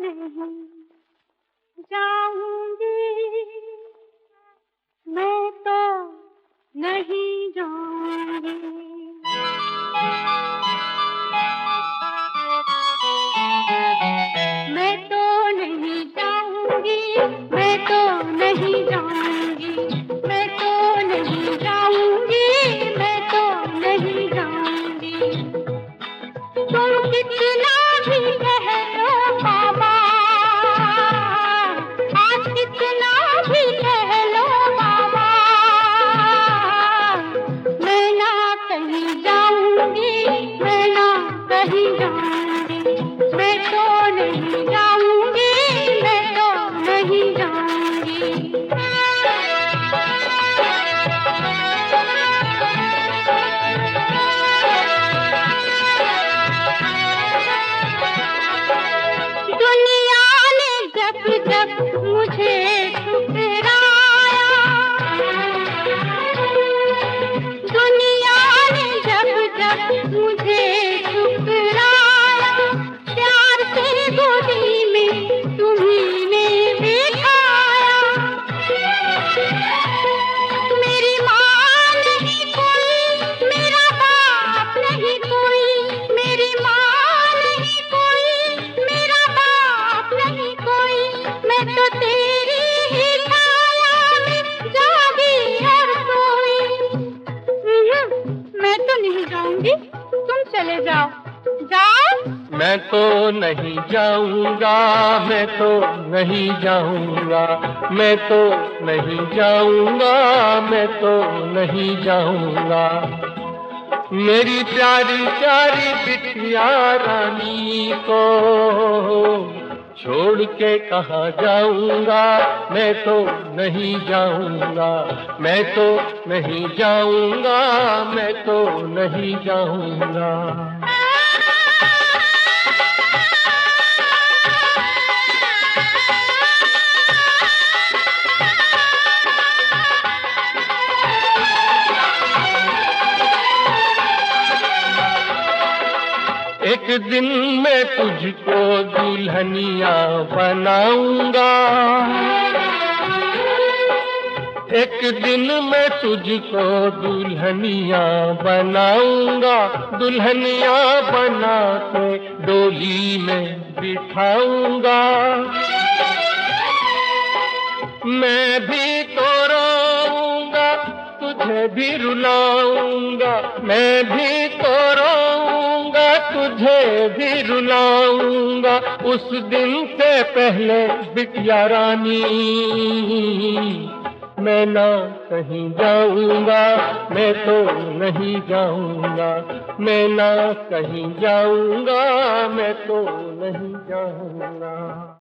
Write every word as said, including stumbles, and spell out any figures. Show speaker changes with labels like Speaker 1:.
Speaker 1: नहीं जाऊंगी, मैं तो नहीं जाऊंगी। मैं तो नहीं जाऊंगी, मैं तो नहीं जाऊंगी, मैं तो नहीं जाऊंगी, मैं तो नहीं जाऊंगी। तुम कितना भी कह लो बाबा, आज कितना भी कह लो बाबा, मैं ना कहीं जाऊंगी, मैं ना कहीं जाऊंगी। मैं तो नहीं जाऊंगी, मैं तो नहीं जाऊंगी। दुनिया ने जब जब मुझे ठुकराया, दुनिया ने जब जब मुझे ठुकराया, प्यार से गोदी में तुम्ही ने बिठाया। मेरी माँ नहीं कोई, मेरा बाप नहीं कोई, मेरी माँ नहीं कोई, मेरा बाप नहीं कोई। मैं तो तेरी ही छाया में जागी और सोई। मैं तो नहीं जाऊंगी, तुम चले जाओ, जाओ।
Speaker 2: मैं तो नहीं जाऊंगा, मैं तो नहीं जाऊंगा, मैं तो नहीं जाऊंगा, मैं तो नहीं जाऊंगा। मेरी प्यारी प्यारी बिटिया रानी को छोड़ के कहाँ जाऊंगा, मैं तो नहीं जाऊंगा, मैं तो नहीं जाऊंगा, मैं तो नहीं जाऊंगा। एक दिन मैं तुझको दुल्हनिया बनाऊंगा, एक दिन मैं तुझको दुल्हनिया बनाऊंगा, दुल्हनिया बना के डोली में बिठाऊंगा। मैं भी तो रोऊंगा, तुझे भी रुलाऊंगा, मैं भी तो रोऊंगा, तुझे भी रुलाऊंगा। उस दिन से पहले बिटिया रानी मैं ना कहीं जाऊंगा, मैं तो नहीं जाऊंगा, मैं ना कहीं जाऊंगा, मैं तो नहीं जाऊंगा।